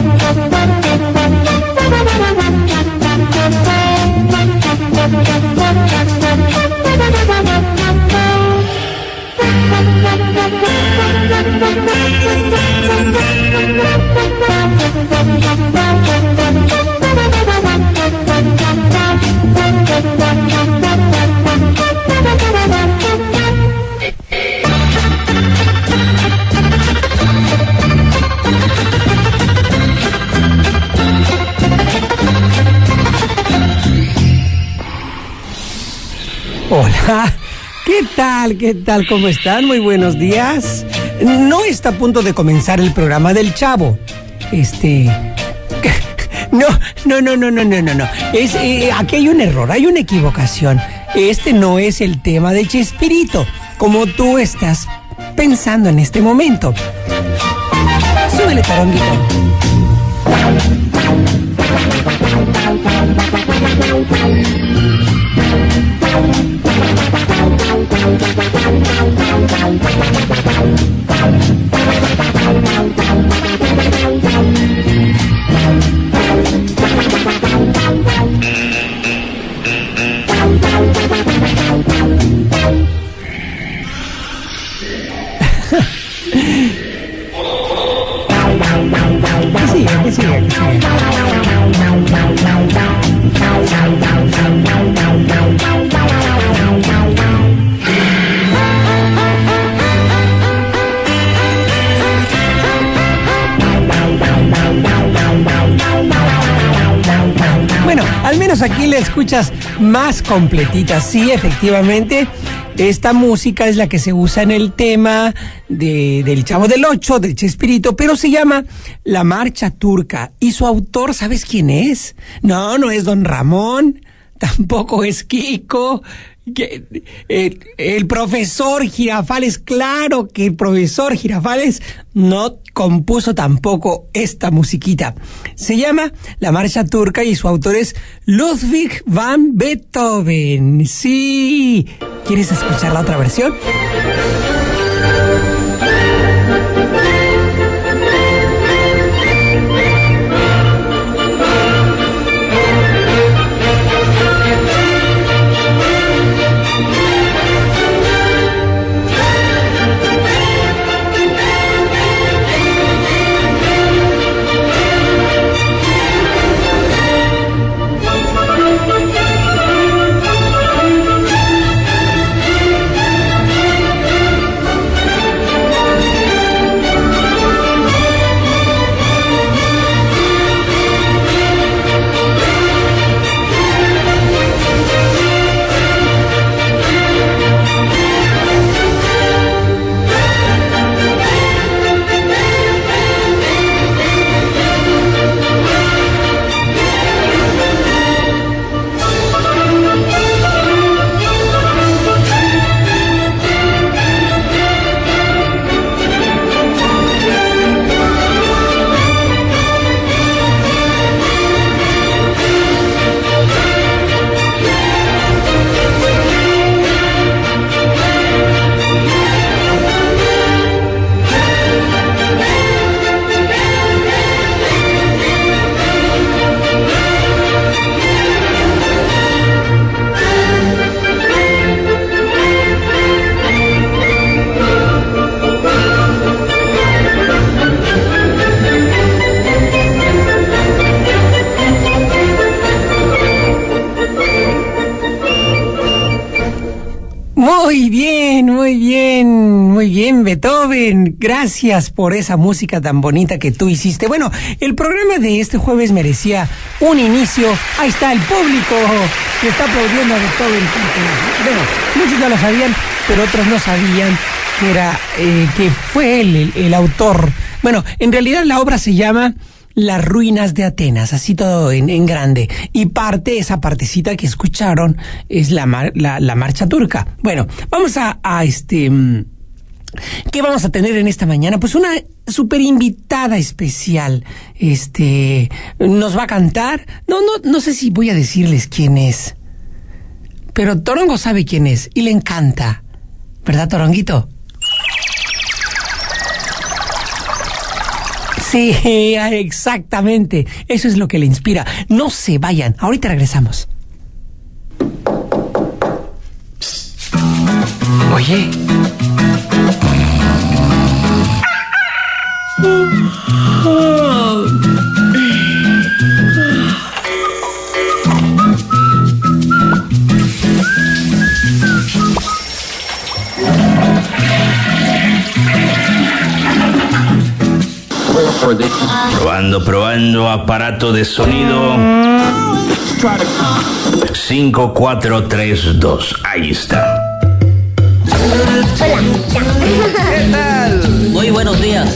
Hola, ¿qué tal? ¿Qué tal? ¿Cómo están? Muy buenos días. No está a punto de comenzar el programa del Chavo. No. Aquí hay un error, hay una equivocación. Este no es el tema de Chespirito, como tú estás pensando en este momento. Súbele, Toronguito. ¿Qué sigue? Bueno, al menos aquí la escuchas más completita. Sí, efectivamente, esta música es la que se usa en el tema del Chavo del Ocho, del Chespirito, pero se llama La Marcha Turca. Y su autor, ¿sabes quién es? No es Don Ramón, tampoco es Kiko. El profesor Girafales, claro que el profesor Girafales no compuso tampoco esta musiquita. Se llama La Marcha Turca y su autor es Ludwig van Beethoven. Sí, ¿quieres escuchar la otra versión? Muy bien, Beethoven. Gracias por esa música tan bonita que tú hiciste. Bueno, el programa de este jueves merecía un inicio. Ahí está el público que está aplaudiendo a Beethoven. Bueno, muchos ya lo sabían, pero otros no sabían que fue él el autor. Bueno, en realidad la obra se llama Las ruinas de Atenas, así todo en grande. Y esa partecita que escucharon es la marcha turca. Bueno, vamos ¿qué vamos a tener en esta mañana? Pues una super invitada especial. Nos va a cantar. No sé si voy a decirles quién es. Pero Torongo sabe quién es y le encanta. ¿Verdad, Toronguito? Sí, exactamente. Eso es lo que le inspira. No se vayan. Ahorita regresamos. Oye. Probando aparato de sonido. 5, 4, 3, 2. Ahí está. Hola. ¿Qué tal? Muy buenos días.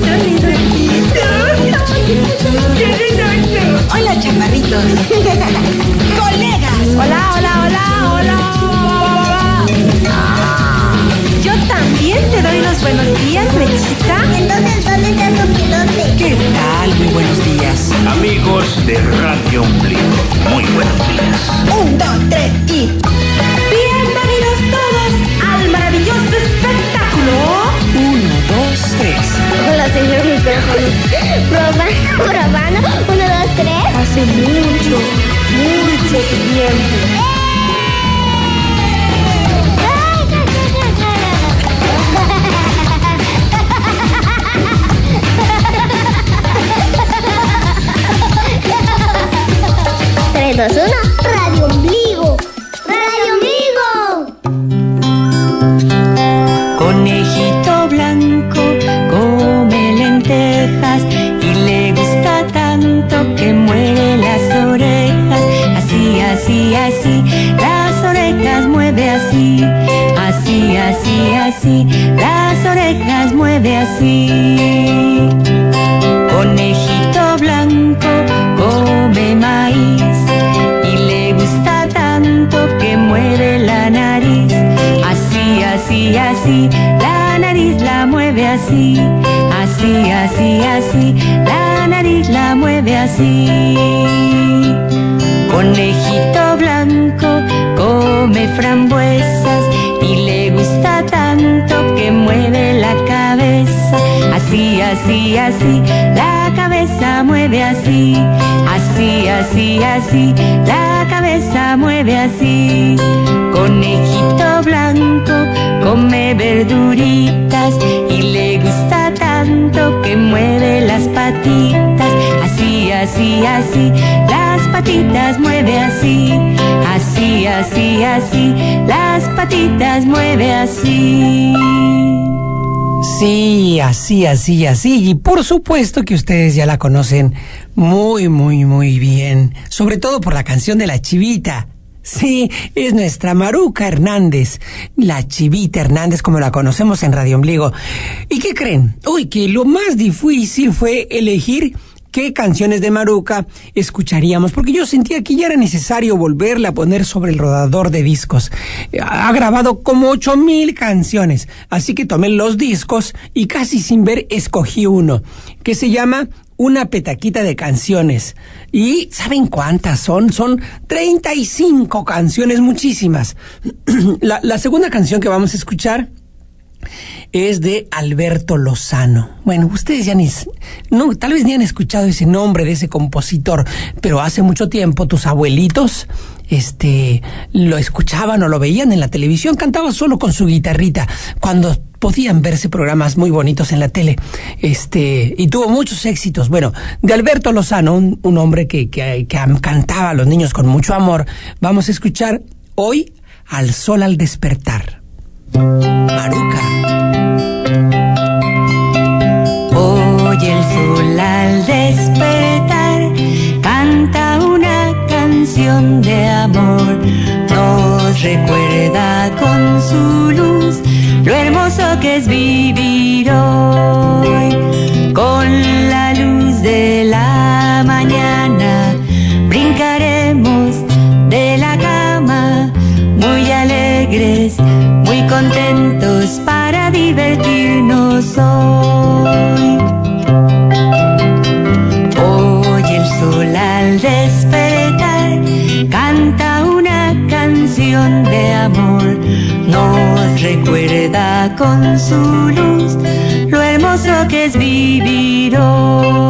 Hola, chaparritos. Colegas. Hola. Yo también te doy los buenos días, Mechita. Entonces, ¿dónde está tu pilote? ¿Qué tal? Muy buenos días. Amigos de Radio Ombligo, muy buenos días. 1, 2, 3 y... Bienvenidos todos al maravilloso espectáculo. 1, 2, 3. Hola, señor micrófono. Probando. 1, 2, 3. Hace mucho tiempo. Tres, dos, uno. Radio Ombligo. Radio Ombligo. Conejito blanco come lentejas y le gusta tanto que mueve las orejas. Así, las orejas mueve así. Así, las orejas mueve así. Conejito blanco come maíz y le gusta tanto que mueve la nariz. Así, la nariz la mueve así. Así, la nariz la mueve así. Conejito blanco come frambuesas y le gusta tanto que mueve la cabeza. Así, la cabeza mueve así. Así, la cabeza mueve así. Conejito blanco come verduritas y le gusta tanto que mueve las patitas. Así, las patitas mueve así. Así, las patitas mueve así. Sí, así. Y por supuesto que ustedes ya la conocen muy bien. Sobre todo por la canción de La Chivita. Sí, es nuestra Maruca Hernández. La Chivita Hernández, como la conocemos en Radio Ombligo. ¿Y qué creen? Uy, que lo más difícil fue elegir qué canciones de Maruca escucharíamos, porque yo sentía que ya era necesario volverla a poner sobre el rodador de discos. Ha grabado como 8,000 canciones, así que tomé los discos y casi sin ver escogí uno, que se llama Una petaquita de canciones. ¿Y saben cuántas son? Son 35 canciones, muchísimas. La segunda canción que vamos a escuchar es de Alberto Lozano. Bueno, ustedes ya tal vez ni han escuchado ese nombre de ese compositor, pero hace mucho tiempo tus abuelitos lo escuchaban o lo veían en la televisión. Cantaba solo con su guitarrita cuando podían verse programas muy bonitos en la tele, y tuvo muchos éxitos. Bueno, de Alberto Lozano, un hombre que cantaba a los niños con mucho amor, vamos a escuchar hoy Al Sol al Despertar. Maruca. Hoy el sol al despertar canta una canción de amor. Nos recuerda con su luz lo hermoso que es vivir hoy. Con la luz de la mañana brincaremos de la cama muy alegres, muy contentos para divertirnos hoy. Hoy el sol al despertar canta una canción de amor. Nos recuerda con su luz lo hermoso que es vivir hoy.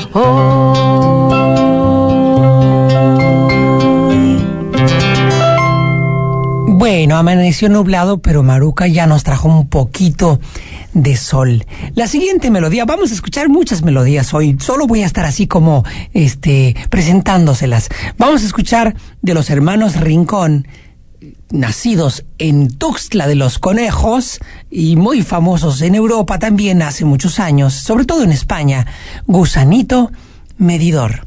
hoy. Bueno, amaneció nublado, pero Maruca ya nos trajo un poquito de sol. La siguiente melodía, vamos a escuchar muchas melodías hoy, solo voy a estar así como presentándoselas. Vamos a escuchar de los hermanos Rincón, nacidos en Tuxtla de los Conejos y muy famosos en Europa también hace muchos años, sobre todo en España, Gusanito Medidor.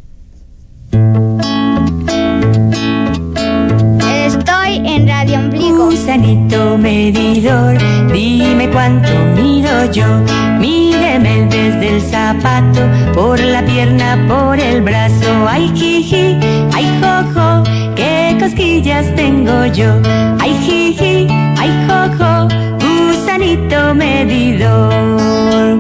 Estoy en Radio Ombligo. Gusanito medidor, dime cuánto mido yo. Mídeme desde el zapato, por la pierna, por el brazo. Ay, jiji, ay, jojo, qué cosquillas tengo yo. Ay, jiji, ay, jojo, gusanito medidor.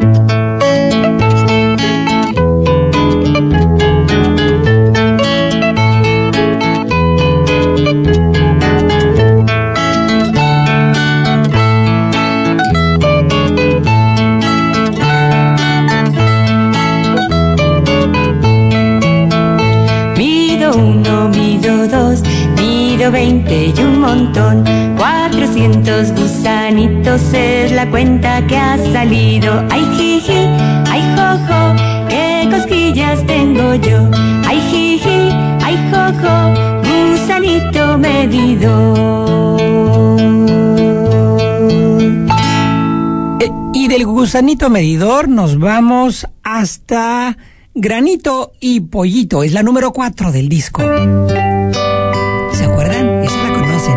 Mido 20 y un montón, 400 gusanitos es la cuenta que ha salido. Ay, jiji, ay, jojo, qué cosquillas tengo yo. Ay, jiji, ay, jojo, gusanito medidor. Y del gusanito medidor nos vamos hasta Granito y Pollito, es la número 4 del disco. ¿Se acuerdan? Esa la conocen.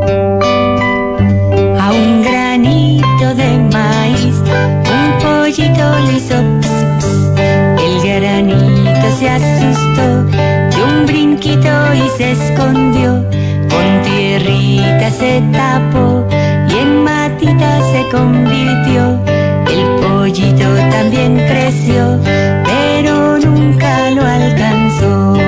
A un granito de maíz, un pollito le hizo ps, ps. El granito se asustó de un brinquito y se escondió. Con tierrita se tapó y en matita se convirtió. El pollito también creció, pero nunca lo alcanzó.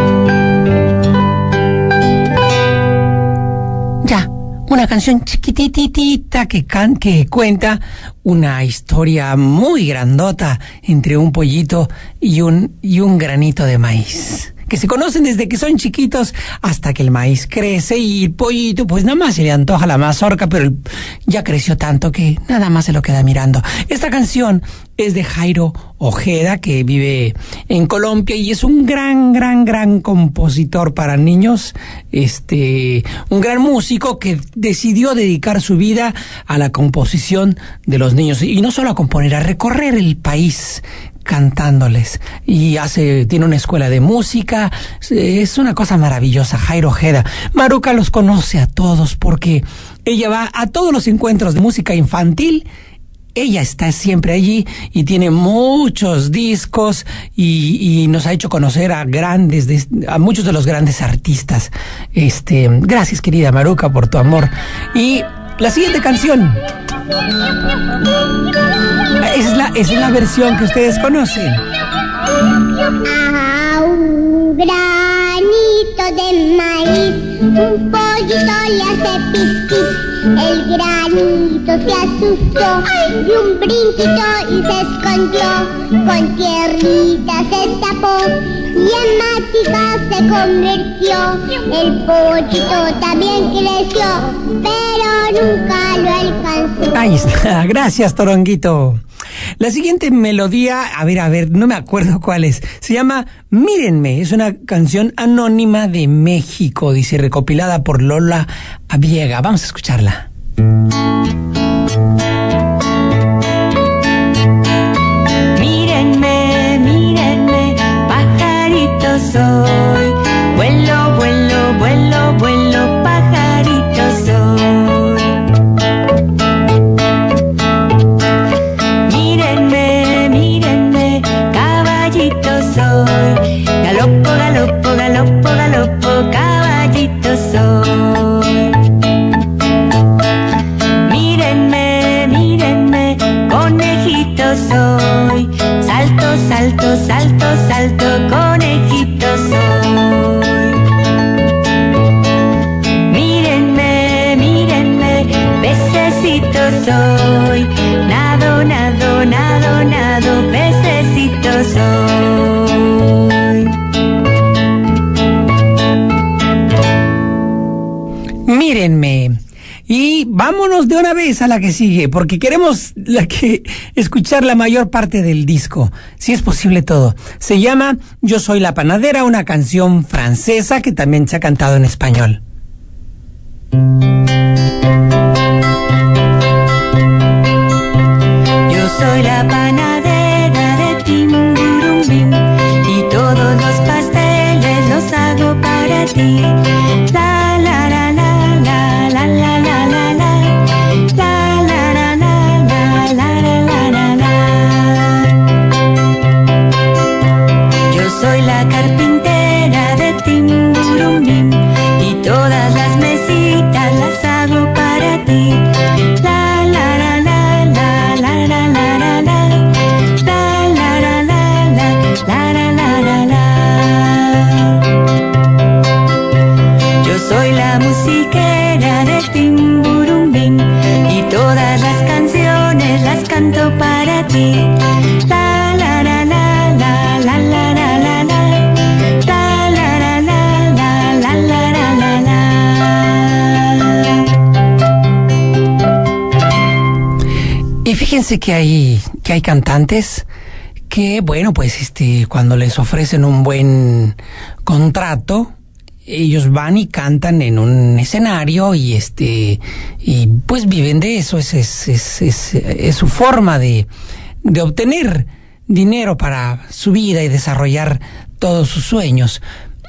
Ya, una canción chiquititita que cuenta una historia muy grandota entre un pollito y un granito de maíz, que se conocen desde que son chiquitos hasta que el maíz crece y el pollito pues nada más se le antoja la mazorca, pero ya creció tanto que nada más se lo queda mirando. Esta canción es de Jairo Ojeda, que vive en Colombia y es un gran compositor para niños, un gran músico que decidió dedicar su vida a la composición de los niños y no solo a componer, a recorrer el país cantándoles, y tiene una escuela de música. Es una cosa maravillosa, Jairo Ojeda. Maruca los conoce a todos porque ella va a todos los encuentros de música infantil. Ella está siempre allí y tiene muchos discos y nos ha hecho conocer a muchos de los grandes artistas. Gracias, querida Maruca, por tu amor. Y la siguiente canción es la versión que ustedes conocen. A un granito de maíz, un pollito le hace pis pis. El granito se asustó de un brinquito y se escondió. Con tierrita se tapó y en matita se convirtió. El pollito también creció, pero nunca lo alcanzó. Ahí está, gracias, Toronguito. La siguiente melodía, a ver, no me acuerdo cuál es. Se llama Mírenme, es una canción anónima de México, dice, recopilada por Lola Aviega. Vamos a escucharla. Mírenme, mírenme, pajarito soy. Vuelo, vuelo, vuelo, vuelo, pajarito soy. Mírenme, mírenme, caballito soy. Galopo, galopo, galopo, galopo, caballito soy. Mírenme, mírenme, conejito soy. Salto, salto, salto, salto, conejito soy. Mírenme, mírenme, pececito soy. Nado, nado, nado, nado, pececito soy. Mírenme. Y vámonos de una vez a la que sigue, porque queremos escuchar la mayor parte del disco, si es posible todo. Se llama Yo soy la panadera, una canción francesa que también se ha cantado en español. Yo soy la panadera de Timburumbim y todos los pasteles los hago para ti. La la la la la la la la la la la la la la la la la. Yo soy la carpintera de Timburumbim y todas las mesitas las hago para ti. La la la la la la la la la la la la la la la la. Yo soy la musiquera de Timburumbim y todas las canciones las canto para ti. La la la la la la la la la la la la la la la. Y fíjense que hay cantantes que, bueno, pues cuando les ofrecen un buen contrato, ellos van y cantan en un escenario y pues viven de eso. Es su forma de obtener dinero para su vida y desarrollar todos sus sueños.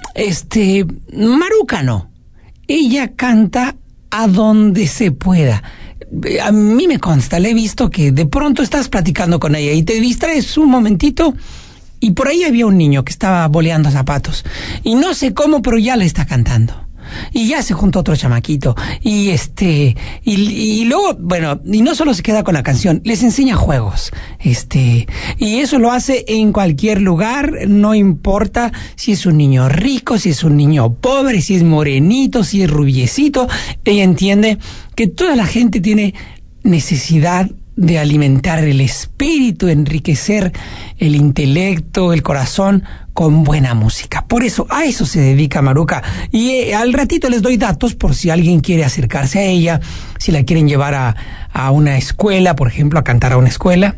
Maruca no. Ella canta a donde se pueda. A mí me consta, le he visto que de pronto estás platicando con ella y te distraes un momentito y por ahí había un niño que estaba boleando zapatos y no sé cómo, pero ya le está cantando. Y ya se juntó otro chamaquito y luego, bueno, y no solo se queda con la canción, les enseña juegos, y eso lo hace en cualquier lugar, no importa si es un niño rico, si es un niño pobre, si es morenito, si es rubiecito. Ella entiende que toda la gente tiene necesidad de alimentar el espíritu, enriquecer el intelecto, el corazón con buena música. Por eso, a eso se dedica Maruca. Y al ratito les doy datos por si alguien quiere acercarse a ella, si la quieren llevar a una escuela, por ejemplo, a cantar a una escuela,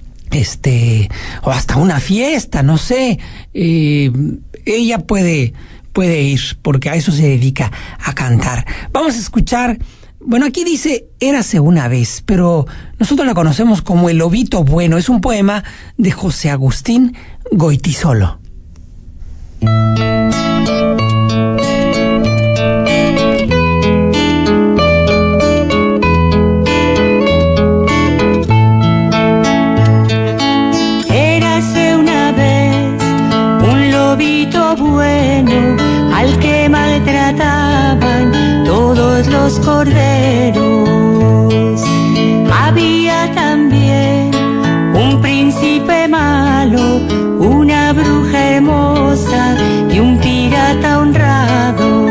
o hasta una fiesta, no sé. Ella puede ir, porque a eso se dedica, a cantar. Vamos a escuchar. Bueno, aquí dice, érase una vez, pero nosotros la conocemos como El Lobito Bueno. Es un poema de José Agustín Goytisolo. Érase una vez un lobito bueno al que maltrataban todos los corderos. Había también un príncipe malo, una bruja hermosa y un pirata honrado.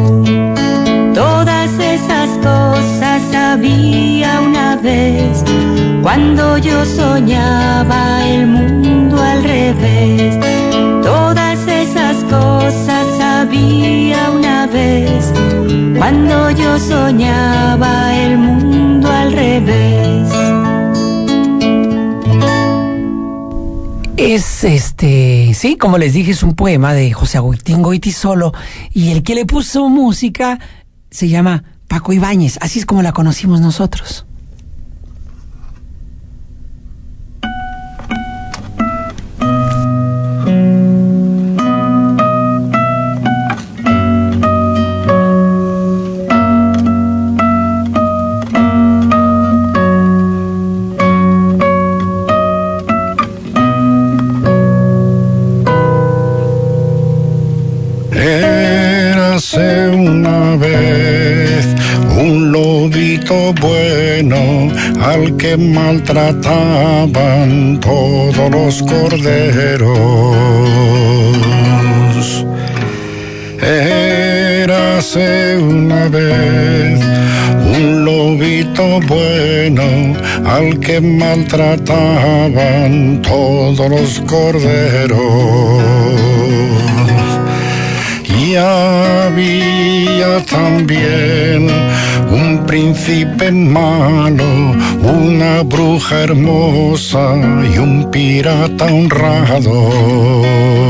Todas esas cosas había una vez, cuando yo soñaba el mundo al revés. Todas esas cosas había una vez, cuando yo soñaba el mundo al revés. Es sí, como les dije, es un poema de José Agustín Goytisolo, y el que le puso música se llama Paco Ibáñez, así es como la conocimos nosotros. Érase una vez un lobito bueno al que maltrataban todos los corderos. Érase una vez un lobito bueno al que maltrataban todos los corderos. Y Y había también un príncipe malo, una bruja hermosa y un pirata honrado.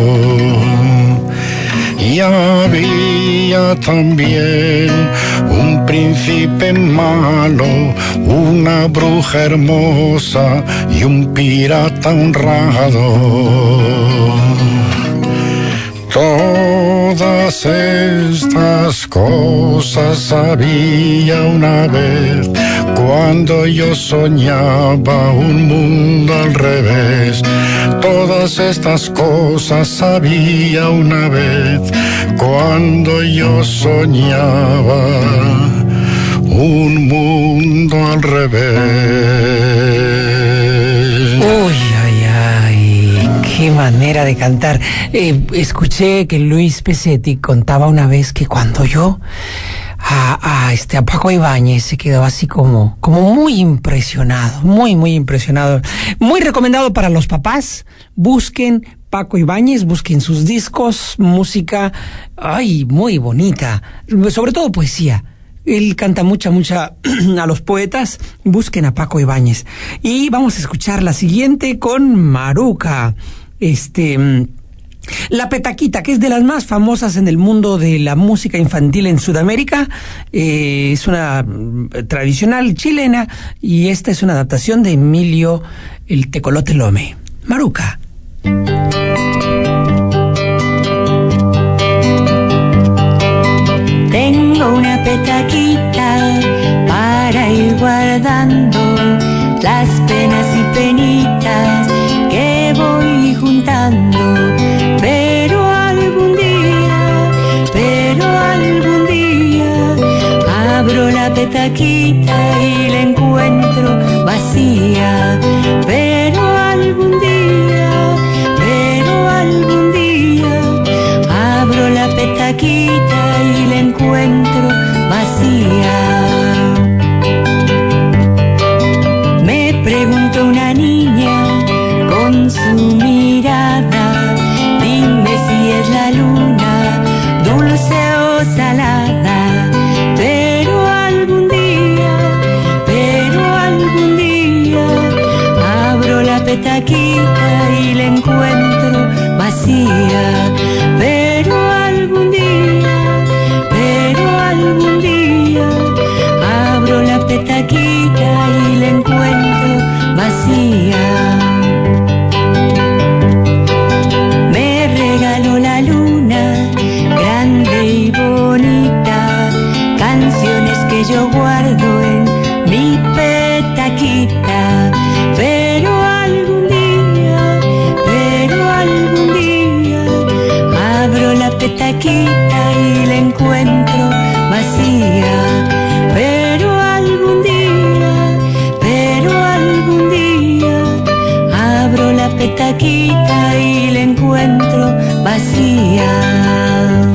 Y había también un príncipe malo, una bruja hermosa y un pirata honrado. Todas estas cosas había una vez, cuando yo soñaba un mundo al revés. Todas estas cosas había una vez, cuando yo soñaba un mundo al revés. Uy, ay, ay, qué manera de cantar. Escuché que Luis Pesetti contaba una vez que cuando yo a Paco Ibáñez se quedó así como muy impresionado, muy impresionado. Muy recomendado para los papás. Busquen Paco Ibáñez, busquen sus discos, música, ay, muy bonita, sobre todo poesía. Él canta mucha a los poetas. Busquen a Paco Ibáñez. Y vamos a escuchar la siguiente con Maruca. La petaquita, que es de las más famosas en el mundo de la música infantil en Sudamérica, es una tradicional chilena y esta es una adaptación de Emilio el Tecolote Lome. Maruca. Tengo una petaquita para ir guardando las penas y penitas que voy juntando. Pero algún día abro la petaquita y la encuentro vacía. Pero algún día abro la petaquita y la encuentro vacía. Me preguntó una niña con su mirada, dime si es la luna, dulce o salada. Pero algún día abro la petaquita y la encuentro vacía. Pero algún día abro la petaquita y la encuentro vacía. Me regaló la luna, grande y bonita, canciones que yo guardo en mi petaquita. Pero algún día abro la petaquita y la encuentro vacía. Pero algún día abro la petaquita y la encuentro vacía.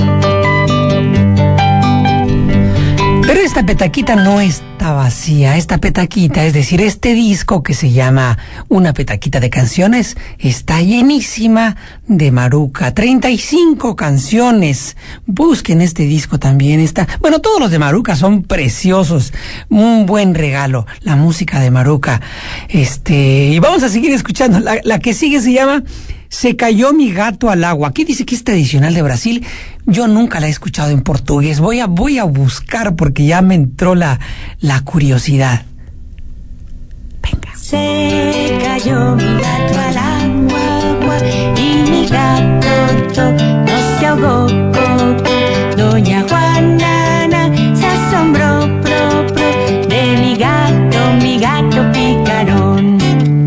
Pero esta petaquita no está vacía. Esta petaquita, es decir, este disco que se llama Una Petaquita de Canciones, está llenísima de Maruca. 35 canciones. Busquen este disco también. Bueno, todos los de Maruca son preciosos. Un buen regalo, la música de Maruca. Y vamos a seguir escuchando. La que sigue se llama Se cayó mi gato al agua. Aquí dice que es tradicional de Brasil. Yo nunca la he escuchado en portugués. Voy a buscar porque ya me entró la curiosidad. Venga. Se cayó mi gato al agua y mi gato no se ahogó. Doña Juana se asombró de mi gato picarón.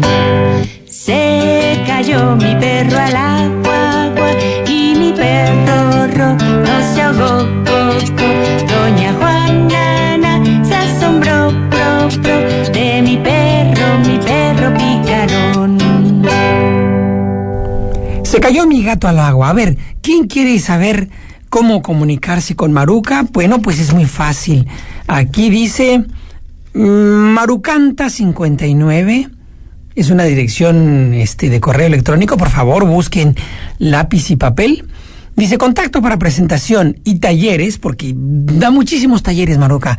Se cayó mi perro al agua y mi perro no se ahogó. Doña Juana se asombró de mi perro picarón. Se cayó mi gato al agua. A ver, ¿quién quiere saber cómo comunicarse con Maruca? Bueno, pues es muy fácil. Aquí dice Marucanta59. Es una dirección de correo electrónico. Por favor, busquen lápiz y papel Dice, contacto para presentación y talleres, porque da muchísimos talleres, Maruca.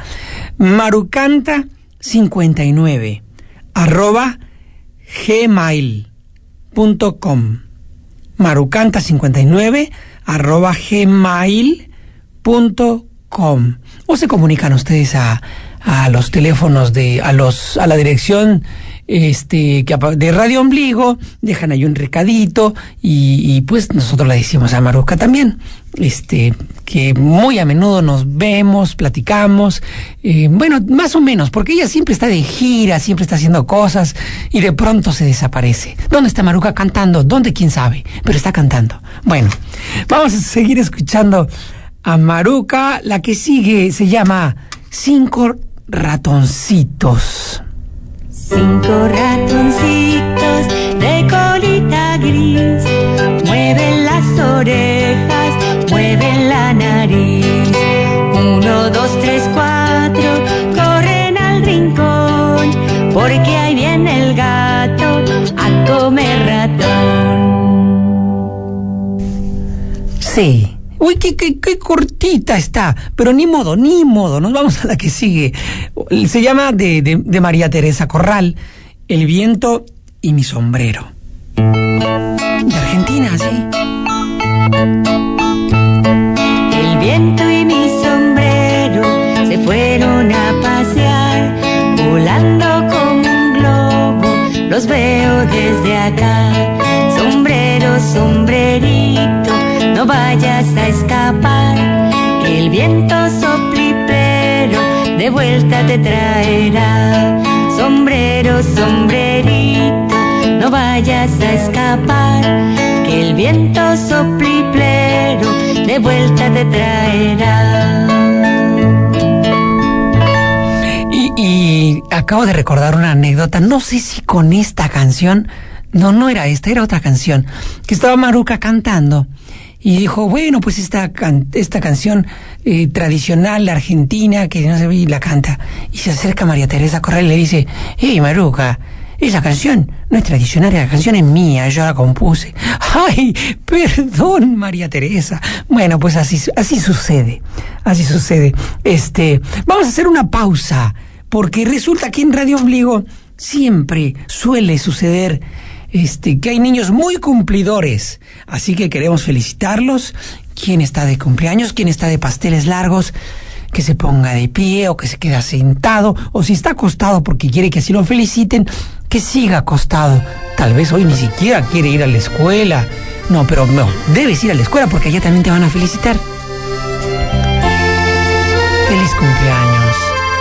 Marucanta59 @gmail.com. Marucanta59 @gmail.com. O se comunican ustedes a los teléfonos a la dirección de Radio Ombligo, dejan ahí un recadito y pues nosotros le decimos a Maruca también, que muy a menudo nos vemos, platicamos, bueno, más o menos, porque ella siempre está de gira, siempre está haciendo cosas y de pronto se desaparece. ¿Dónde está Maruca cantando? ¿Dónde? ¿Quién sabe? Pero está cantando. Bueno, vamos a seguir escuchando a Maruca. La que sigue se llama 5 ratoncitos. 5 ratoncitos de colita gris mueven las orejas, mueven la nariz. 1, 2, 3, 4 corren al rincón porque ahí viene el gato a comer ratón. Sí. Uy, qué cortita está, pero ni modo, nos vamos a la que sigue. Se llama de María Teresa Corral, El viento y mi sombrero. De Argentina, sí. El viento y mi sombrero se fueron a pasear, volando como un globo, los veo desde acá. Sombrero, sombrerito, no vayas a escapar, que el viento soplipero de vuelta te traerá. Sombrero, sombrerito, no vayas a escapar, que el viento soplipero de vuelta te traerá. Y acabo de recordar una anécdota, no sé si con esta canción, no era esta, era otra canción, que estaba Maruca cantando. Y dijo, bueno, pues esta canción tradicional argentina, que no se ve, y la canta. Y se acerca a María Teresa Corral y le dice, hey, Maruca, esa canción no es tradicional, la canción es mía, yo la compuse. Ay, perdón, María Teresa. Bueno, pues así sucede. Vamos a hacer una pausa, porque resulta que en Radio Ombligo siempre suele suceder que hay niños muy cumplidores, así que queremos felicitarlos. ¿Quién está de cumpleaños? ¿Quién está de pasteles largos? Que se ponga de pie o que se quede sentado, o si está acostado porque quiere que así lo feliciten, que siga acostado. Tal vez hoy ni siquiera quiere ir a la escuela. No, pero no, debes ir a la escuela porque allá también te van a felicitar. Feliz cumpleaños.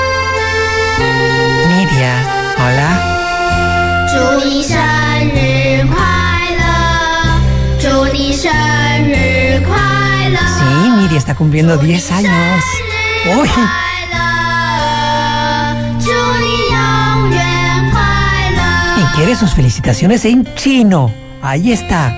Nidia, hola. 祝你生日快乐，祝你生日快乐。 Sí, Nidia está cumpliendo 10 años. ¡Uy! 祝你永远快乐。 Y quiere sus felicitaciones en chino. Ahí está.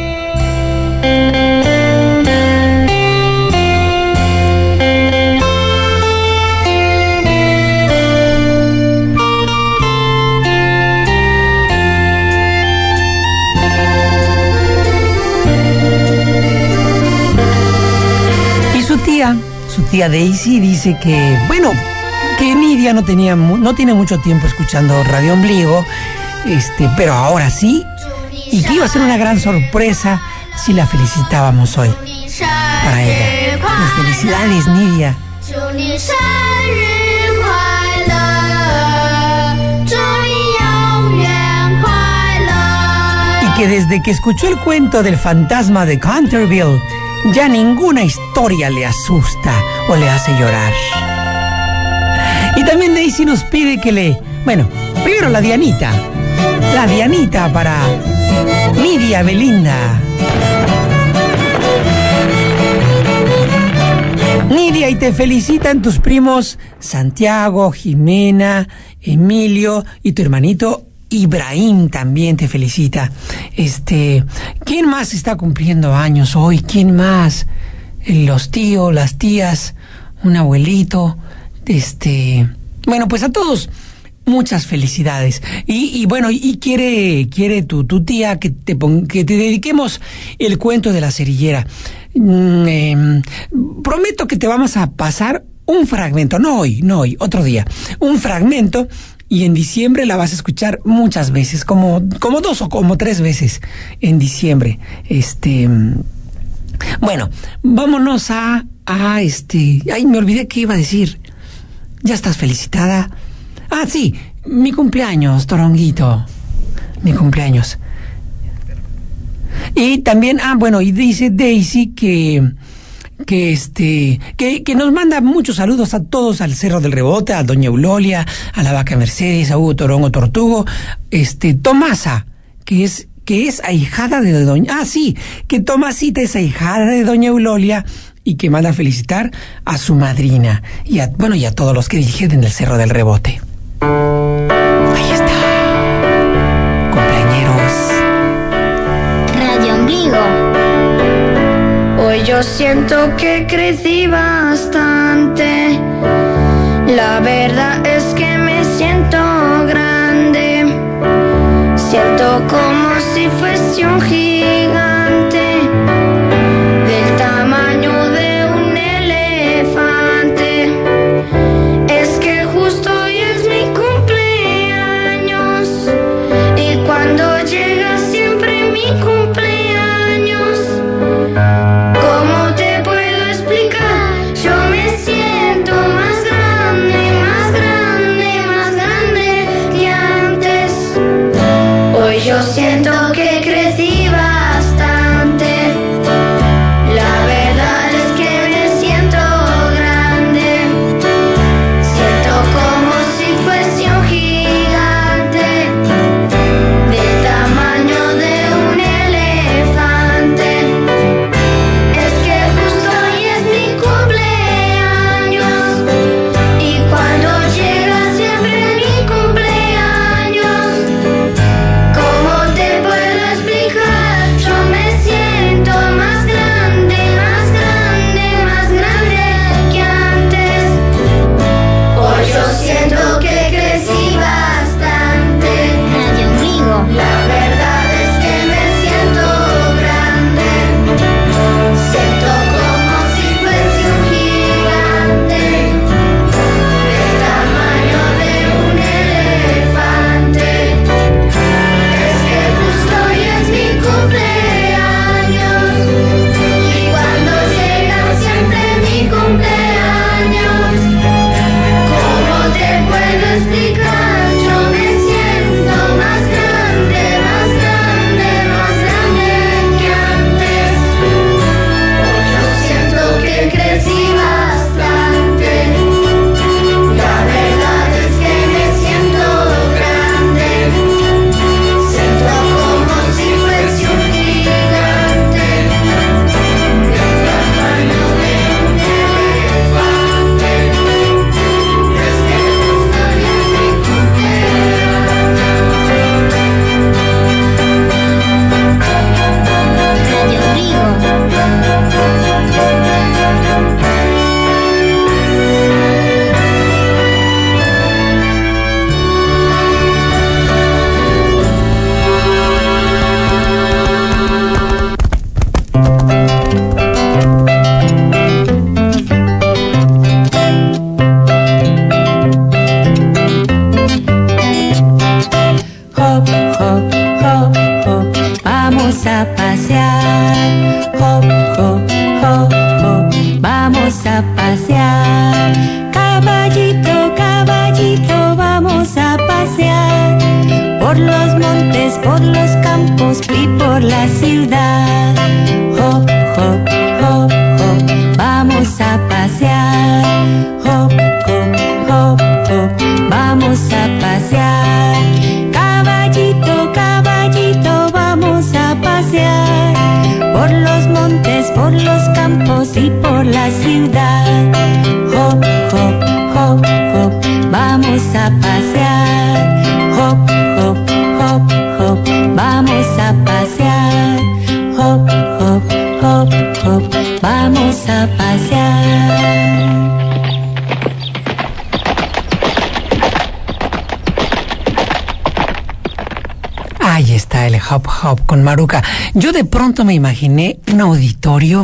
Su tía Daisy dice que, bueno, que Nidia no tiene mucho tiempo escuchando Radio Ombligo, pero ahora sí, y que iba a ser una gran sorpresa si la felicitábamos hoy para ella. Pues felicidades, Nidia. 祝你生日快乐，祝你永远快乐。 Y que desde que escuchó el cuento del fantasma de Canterville, ya ninguna historia le asusta o le hace llorar. Y también Daisy nos pide que bueno, primero la Dianita para Nidia Belinda. Nidia, y te felicitan tus primos Santiago, Jimena, Emilio y tu hermanito Ibrahim también te felicita. ¿Quién más está cumpliendo años hoy? ¿Quién más? Los tíos, las tías, un abuelito. Bueno, pues a todos muchas felicidades. Y bueno, y quiere tu tía que te dediquemos el cuento de la cerillera. prometo que te vamos a pasar un fragmento, no hoy, otro día, un fragmento, y en diciembre la vas a escuchar muchas veces, como 2 o como 3 veces en diciembre. Bueno, vámonos a ay, me olvidé qué iba a decir. ¿Ya estás felicitada? Ah, sí, mi cumpleaños, Toronguito. Mi cumpleaños. Y también, y dice Daisy que nos manda muchos saludos a todos, al Cerro del Rebote, a Doña Eulolia, a la Vaca Mercedes, a Hugo Torongo Tortugo, Tomasa, que es ahijada de Doña... Ah, sí, que Tomasita es ahijada de Doña Eulolia y que manda a felicitar a su madrina y a todos los que dirigen en el Cerro del Rebote. Ahí está. Compañeros. Radio Ombligo. Hoy yo siento que crecí bastante. La verdad es que me siento grande. Siento como si fuese un gigante, del tamaño de un elefante. Es que justo hoy es mi cumpleaños, y cuando llega siempre mi cumpleaños, ¿cómo te puedo explicar? Yo me siento más grande, más grande, más grande que antes. Hoy yo siento que crecí bastante. La verdad es que me siento grande. Siento como si fuese un gigante, del tamaño de un elefante. Es que justo hoy es mi cumpleaños, y cuando llega siempre mi cumpleaños, ¿cómo te puedo explicar? Yo me siento más grande, más grande, más grande que antes. Hoy yo siento que crecí bastante. Radio Ombligo. La verdad es que me siento grande. Siento como si fuese un gigante, del tamaño de un elefante. Es que justo hoy es mi cumpleaños, y cuando llega siempre mi cumpleaños, ¿cómo te puedo explicar? Yo me siento más grande, más grande, más grande que antes. Hoy yo siento que crecí bastante. La verdad es que me siento grande. Siento como si fuese un gigante, del tamaño de un elefante. Es que justo hoy es mi cumpleaños. Radio Ombligo. Hop, hop, hop, hop, vamos a pasear. Hop, hop, hop, hop, vamos a pasear. Caballito, caballito, vamos a pasear por los montes, por los campos y por la ciudad. Hop, hop, hop, hop, vamos a pasear. Hop, hop, hop, hop, vamos a pasear. Caballito, caballito, vamos a pasear por los montes, por los campos y por la ciudad. Hop, hop, hop, hop, vamos a pasear. Hop, hop, hop, hop, vamos a pasear. Hop, hop, hop, hop, vamos a pasear. Ahí está el Hop Hop con Maruca. Yo de pronto me imaginé un auditorio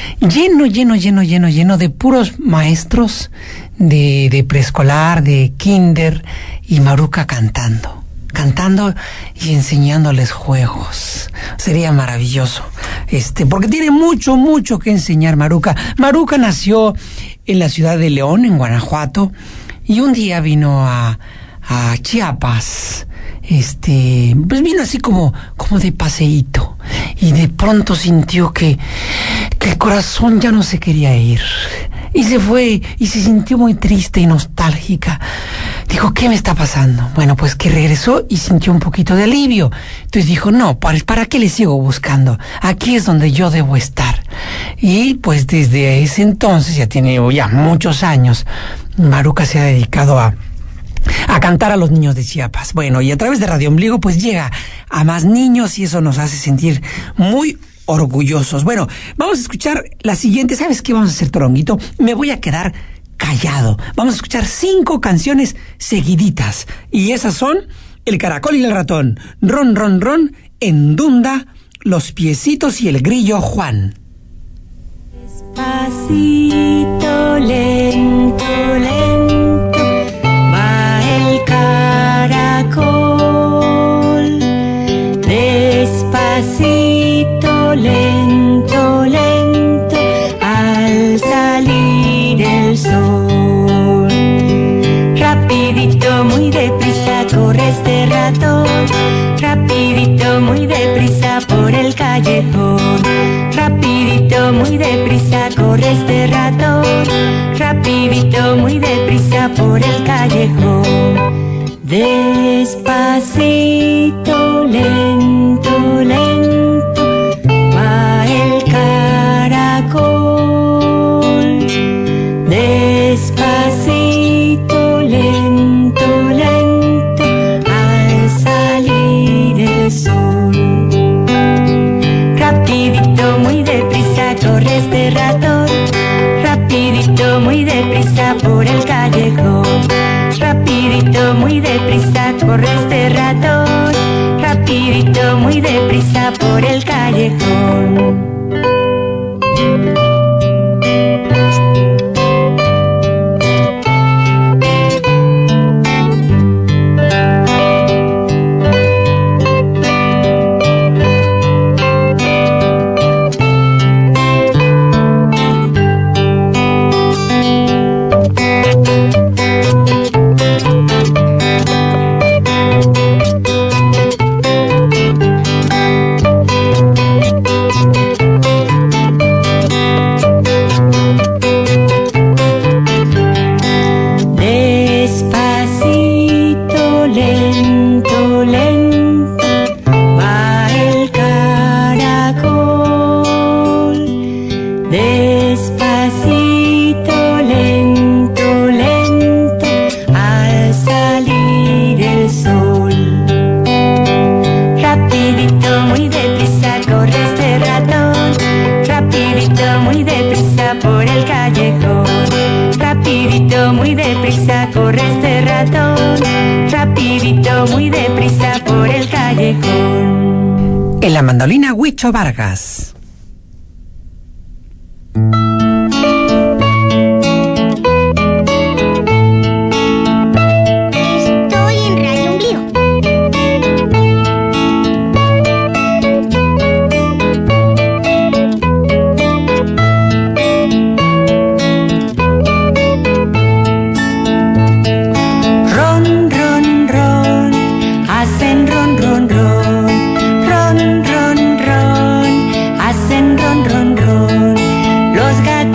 lleno de puros maestros de preescolar, de kinder, y Maruca cantando y enseñándoles juegos. Sería maravilloso. Porque tiene mucho que enseñar Maruca. Maruca nació en la ciudad de León, en Guanajuato, y un día vino a Chiapas. Pues vino así como de paseíto, y de pronto sintió que el corazón ya no se quería ir, y se fue, y se sintió muy triste y nostálgica. Dijo, ¿qué me está pasando? Bueno, pues que regresó y sintió un poquito de alivio. Entonces dijo, no, ¿para qué le sigo buscando? Aquí es donde yo debo estar. Y pues desde ese entonces, ya tiene muchos años, Maruca se ha dedicado a cantar a los niños de Chiapas. Bueno, y a través de Radio Ombligo pues llega a más niños, y eso nos hace sentir muy orgullosos. Bueno, vamos a escuchar la siguiente. ¿Sabes qué vamos a hacer, Toronguito? Me voy a quedar callado. Vamos a escuchar 5 canciones seguiditas, y esas son El Caracol y el Ratón, Ron, Ron, Ron, Endunda, Los Piecitos y el Grillo Juan. Despacito, lento, lento, va el caracol. Despacito, lento, lento, al salir el sol. Rapidito, muy deprisa, corre este ratón. Rapidito, muy deprisa, por el callejón. Rapidito, muy deprisa, corre este ratón. Rapidito, muy deprisa, por el callejón. Despacito, lento, lento, va el caracol. Despacito, lento, lento, al salir el sol. Rapidito, muy deprisa, corre este ratón. Rapidito, muy deprisa, por el callejón. Rapidito, muy deprisa, corre este ratón. Rapidito, muy deprisa, por el callejón. En la mandolina, Huicho Vargas. Estoy en Radio Ombligo. Ron, ron, ron, hacen ron, ron, ron. Ron, ron, ron, hacen ron, ron, ron. Los gatos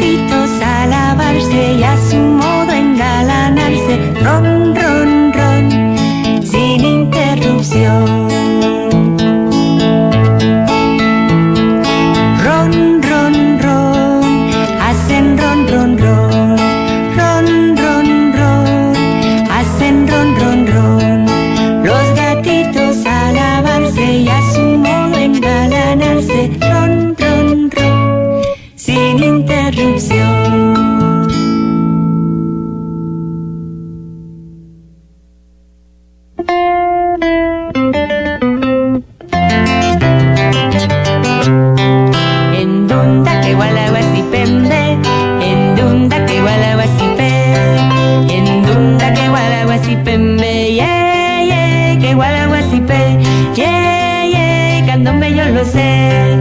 Endunda que gualaguasipembe, endunda que gualaguasipe, endunda que gualaguasipembe, yeah, yeah, que gualaguasipe, yeah, yeah, candombe yo lo sé.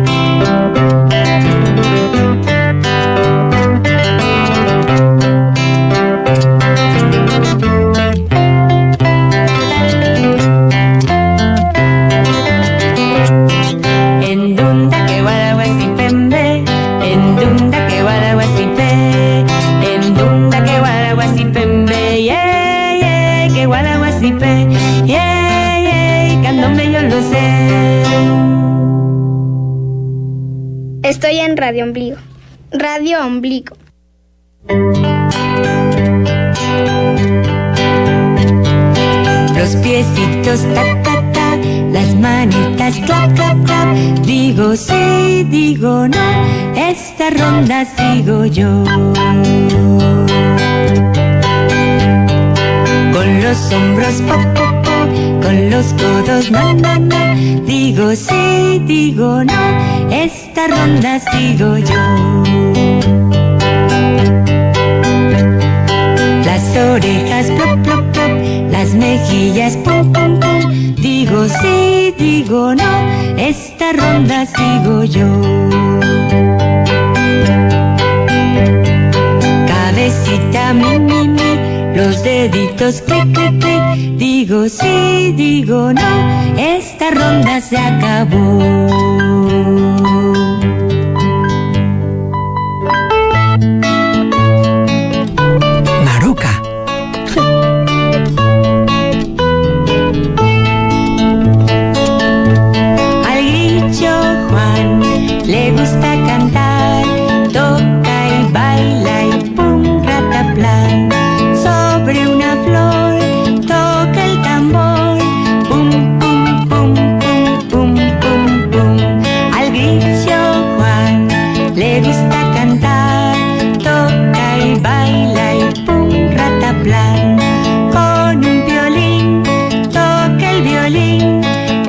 Estoy en Radio Ombligo. Radio Ombligo. Los piecitos ta ta ta, las manitas clap clap clap. Digo sí, digo no, esta ronda sigo yo. Con los hombros pop pop pop, con los codos no no no. Digo sí, digo no, esta ronda sigo yo. Las orejas plop plop plop, las mejillas pum pum pum. Digo sí, digo no, esta ronda sigo yo. Cabecita mi mi mi, los deditos clic clic clic. Digo sí, digo no, esta ronda se acabó. Le gusta cantar, toca y baila y pum, rataplan. Sobre una flor, toca el tambor, pum, pum, pum, pum, pum, pum, pum. Al grillo Juan le gusta cantar, toca y baila y pum, rataplan. Con un violín, toca el violín.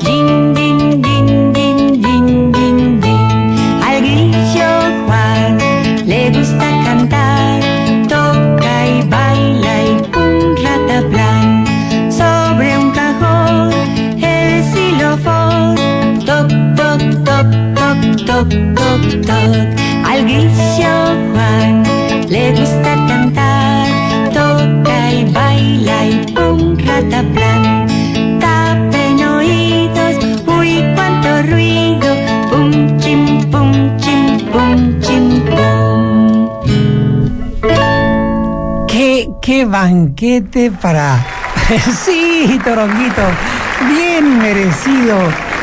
Le gusta cantar, toca y baila y pum, rataplan. Sobre un cajón, el xilofón, toc, toc, toc, toc, toc, toc, toc. Al grillo Juan le gusta cantar, toca y baila y pum, rataplan. Tapen oídos, uy, cuánto ruido, pum, chim, pum, chim, pum. ¡Qué banquete para... Sí, Toronguito, bien merecido.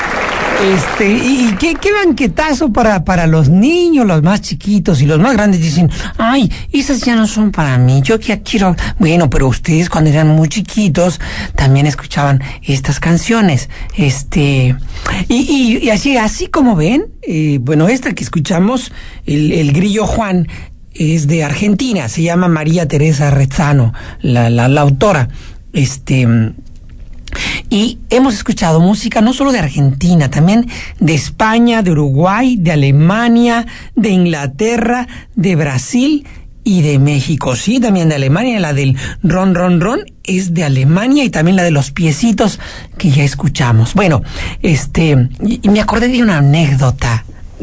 Y qué banquetazo para los niños, los más chiquitos, y los más grandes dicen, ay, esas ya no son para mí, yo ya quiero... Bueno, pero ustedes cuando eran muy chiquitos también escuchaban estas canciones. Y así como ven, bueno, esta que escuchamos, el grillo Juan, es de Argentina, se llama María Teresa Rezzano, la autora. Y hemos escuchado música no solo de Argentina, también de España, de Uruguay, de Alemania, de Inglaterra, de Brasil y de México. Sí, también de Alemania, la del ron, ron, ron es de Alemania, y también la de los piecitos que ya escuchamos. Bueno, y me acordé de una anécdota.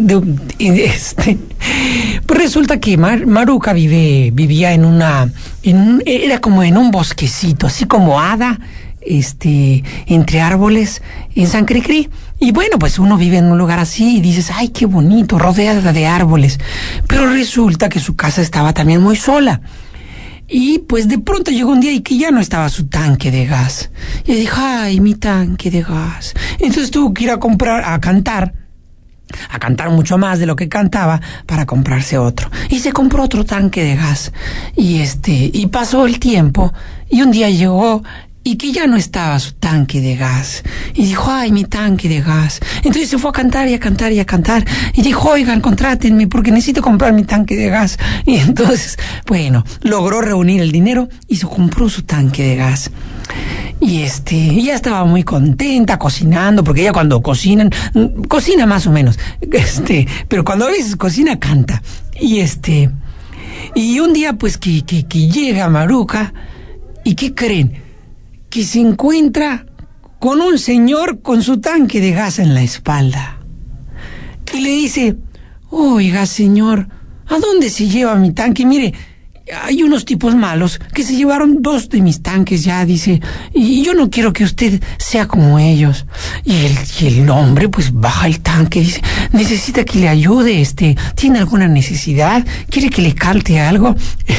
Pues resulta que Maruca vivía era como en un bosquecito, así como hada, entre árboles en San Cricri. Y bueno, pues uno vive en un lugar así y dices, ay, qué bonito, rodeada de árboles. Pero resulta que su casa estaba también muy sola. Y pues de pronto llegó un día y que ya no estaba su tanque de gas. Y dijo, ay, mi tanque de gas. Entonces tuvo que ir a cantar mucho más de lo que cantaba para comprarse otro. Y se compró otro tanque de gas. Y pasó el tiempo y un día llegó y que ya no estaba su tanque de gas. Y dijo, ay, mi tanque de gas. Entonces se fue a cantar y a cantar y a cantar. Y dijo, oigan, contrátenme porque necesito comprar mi tanque de gas. Y entonces, bueno, logró reunir el dinero y se compró su tanque de gas. Y ella estaba muy contenta cocinando, porque ella cuando cocina más o menos, pero cuando a veces cocina, canta. Y un día, pues, que llega Maruca, ¿y qué creen? Que se encuentra con un señor con su tanque de gas en la espalda. Y le dice, oiga, señor, ¿a dónde se lleva mi tanque? Mire, hay unos tipos malos que se llevaron 2 de mis tanques ya, dice, y yo no quiero que usted sea como ellos. Y el hombre pues baja el tanque, dice, necesita que le ayude, ¿tiene alguna necesidad? ¿Quiere que le cante algo?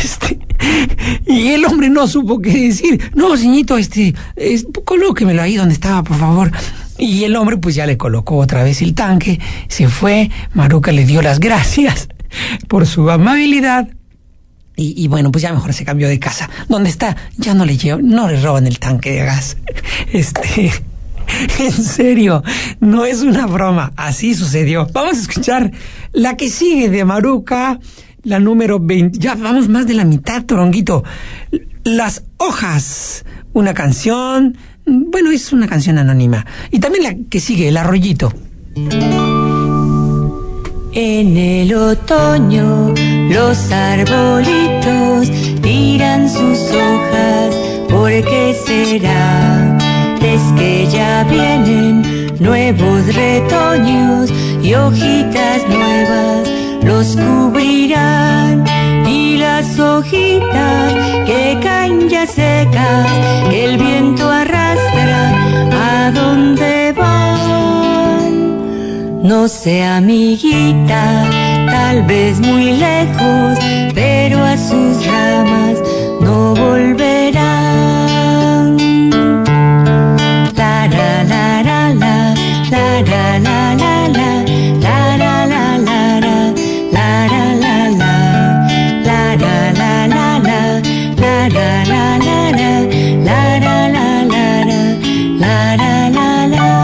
Y el hombre no supo qué decir. No, señorito, colóquemelo ahí donde estaba, por favor. Y el hombre pues ya le colocó otra vez el tanque, se fue. Maruca le dio las gracias por su amabilidad. Y bueno, pues ya mejor se cambió de casa. ¿Dónde está? Ya no le roban el tanque de gas. En serio, no es una broma, así sucedió. Vamos a escuchar la que sigue de Maruca, la número 20. Ya vamos más de la mitad, Toronguito. Las hojas, una canción, bueno, es una canción anónima. Y también la que sigue, El arroyito. En el otoño los arbolitos tiran sus hojas, ¿por qué será? Es que ya vienen nuevos retoños y hojitas nuevas los cubrirán, y las hojitas que caen ya secas, que el viento arrastra, ¿a dónde van? No sé, amiguita, tal vez muy lejos, pero a sus ramas no volverán. La la la la la, la la la la la, la la la la la, la la la la, la la la la la, la la la la la, la la la la la, la la la la.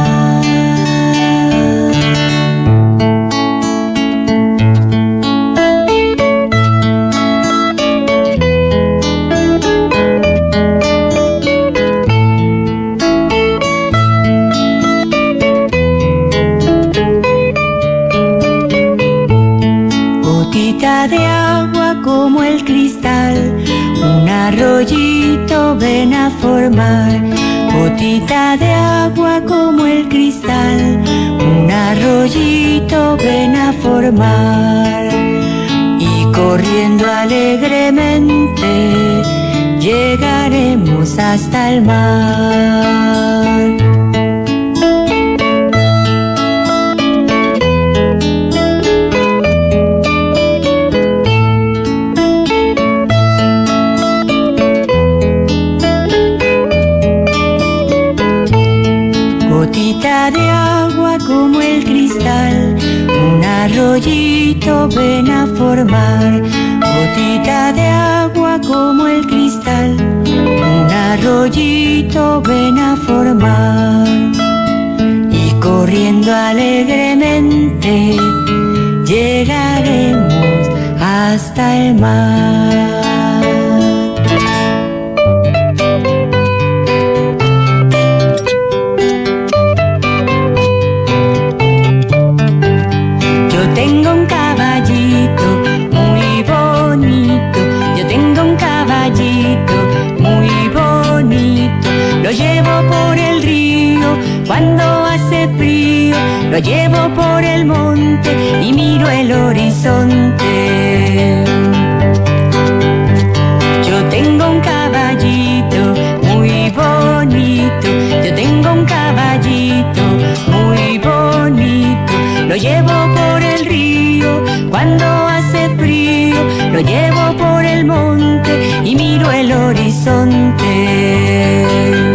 De agua como el cristal, un arroyito ven a formar. Gotita de agua como el cristal, un arroyito ven a formar. Y corriendo alegremente llegaremos hasta el mar. De agua como el cristal, un arroyito ven a formar. Gotita de agua como el cristal, un arroyito ven a formar. Y corriendo alegremente llegaremos hasta el mar. Tengo un caballito muy bonito, yo tengo un caballito muy bonito, lo llevo por el río cuando hace frío, lo llevo por el monte y miro el horizonte. Yo tengo un caballito muy bonito, yo tengo un caballito muy bonito, lo llevo por el río cuando hace frío, lo llevo por el monte y miro el horizonte.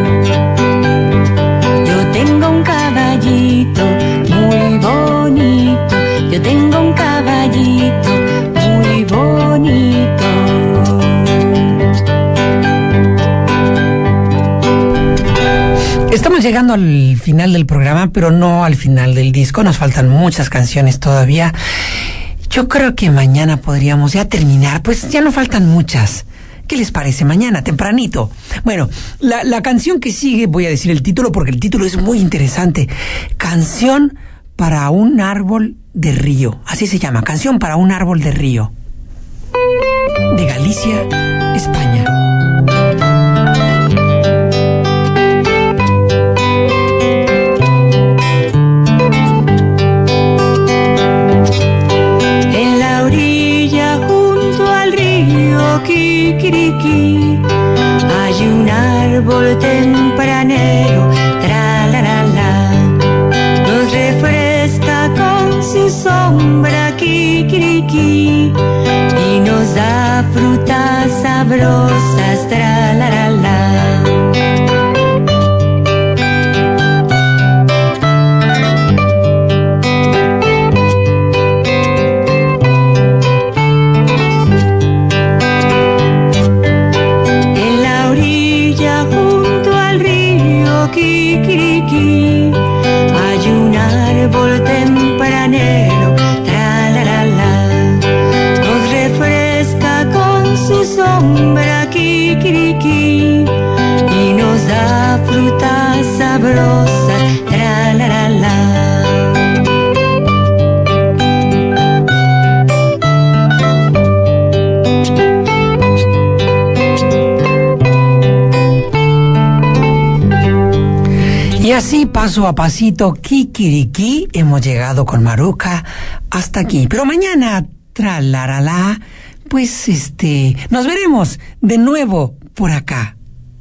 Yo tengo un caballito muy bonito, yo tengo un caballito muy bonito. llegando al final del programa, pero no al final del disco. Nos faltan muchas canciones todavía. Yo creo que mañana podríamos ya terminar, pues ya no faltan muchas. ¿Qué les parece? Mañana, tempranito. Bueno, la canción que sigue, voy a decir el título porque el título es muy interesante. Canción para un árbol de río. Así se llama, Canción para un árbol de río. De Galicia, España. En la orilla junto al río Kikiriki hay un árbol tempranero, tralarala, nos refresca con su sombra Kikiriki y nos da frutas sabrosas, tralarala. En la orilla junto al río Kikiriki hay un árbol tempranero, tralarala, nos refresca con su sombra Kikiriki y nos da frutas sabrosas, tralarala. Y así, paso a pasito, Kikiriki, hemos llegado con Maruca hasta aquí. Pero mañana, tralarala, pues nos veremos de nuevo por acá.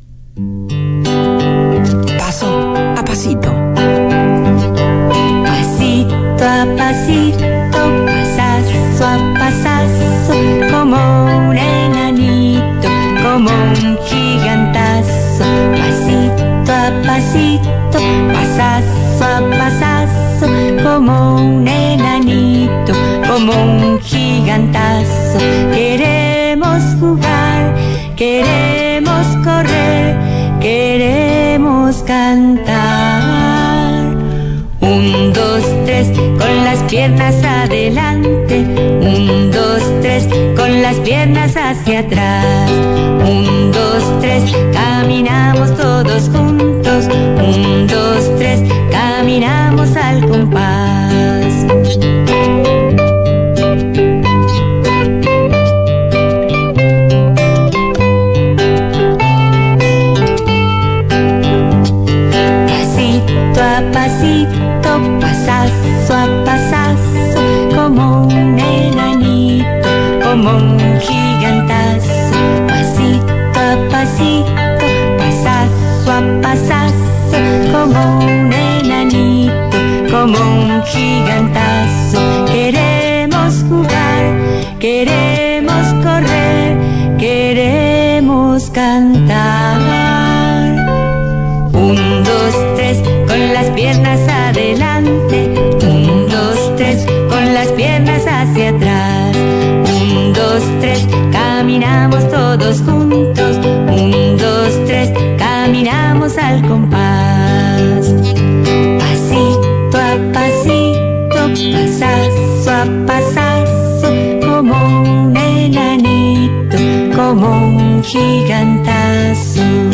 Paso a pasito. Pasito a pasito, pasazo a pasazo, como un enanito, como un gigantazo. Pasito a pasito, pasazo a pasazo, como un enanito, como un gigantazo. Queremos jugar, queremos correr, queremos cantar. 1, 2, 3, con las piernas adelante. 1, 2, 3, con las piernas hacia atrás. 1, 2, 3, caminamos todos juntos. 1, 2, 3, caminamos al compás. Pasito a pasito, pasazo a pasazo, como un enanito, como un gigantazo. Pasito a pasito, pasazo a pasazo, como un enanito, como un gigantazo. Queremos jugar, queremos correr, queremos cantar. 1, 2, 3, con las piernas adelante. 1, 2, 3, con las piernas hacia atrás. 1, 2, 3, caminamos todos juntos. 1, 2, 3, caminamos al compás. Pasito a pasito, pasazo a pasazo, como un enanito, como un gigantazo.